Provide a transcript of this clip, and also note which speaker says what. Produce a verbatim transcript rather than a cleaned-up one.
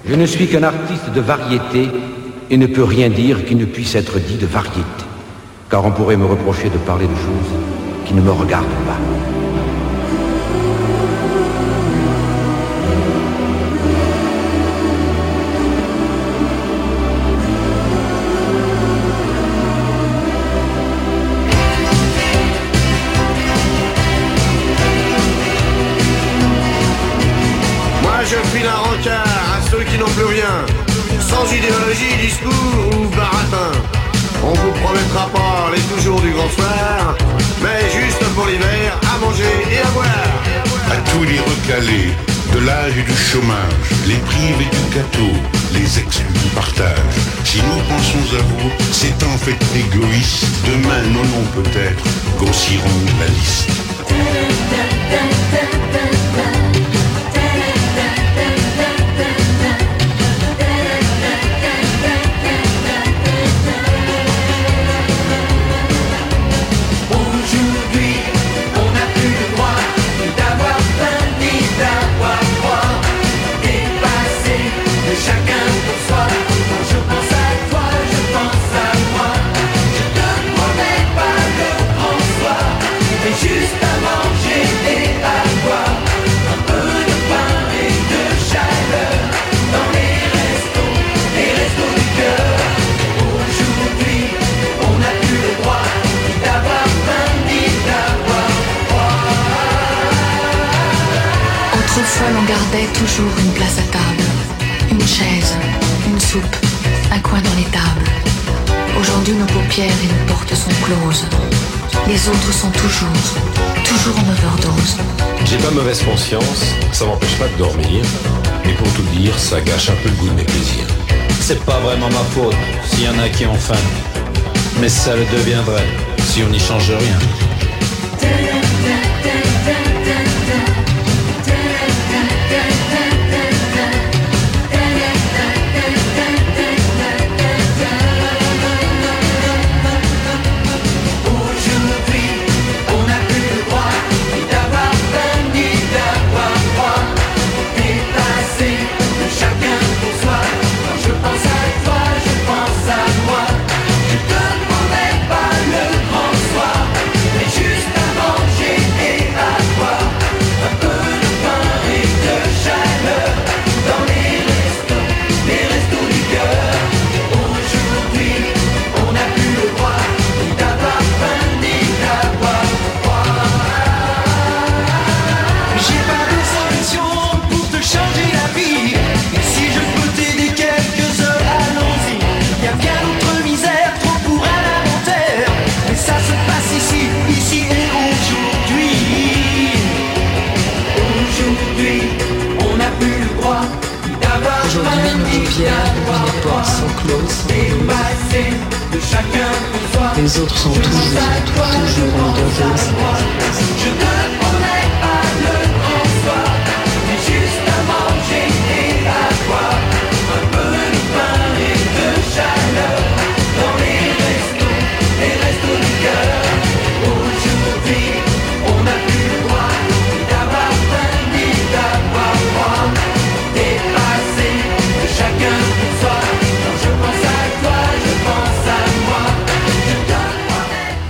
Speaker 1: Je ne suis qu'un artiste de variété et ne peux rien dire qui ne puisse être dit de variété, car on pourrait me reprocher de parler de choses qui ne me regardent pas.
Speaker 2: Ceux qui n'ont plus rien, sans idéologie, discours ou baratin. On vous promettra pas les toujours du grand soir, mais juste pour l'hiver, à manger et à boire.
Speaker 3: À tous les recalés, de l'âge et du chômage, les privés du gâteau, les exclus du partage. Si nous pensons à vous, c'est en fait égoïste. Demain, nos noms peut-être grossiront la liste.
Speaker 4: Autrefois l'on gardait toujours une place à table, une chaise, une soupe, un coin dans l'étable. Aujourd'hui nos paupières et nos portes sont closes. Les autres sont toujours, toujours en overdose.
Speaker 5: J'ai pas mauvaise conscience, ça m'empêche pas de dormir. Mais pour tout dire, ça gâche un peu le goût de mes plaisirs.
Speaker 6: C'est pas vraiment ma faute s'il y en a qui ont faim. Mais ça le deviendrait si on n'y change rien.
Speaker 4: Aujourd'hui, nos paupières et nos portes sont closes. Les autres sont toujours, toujours en overdose.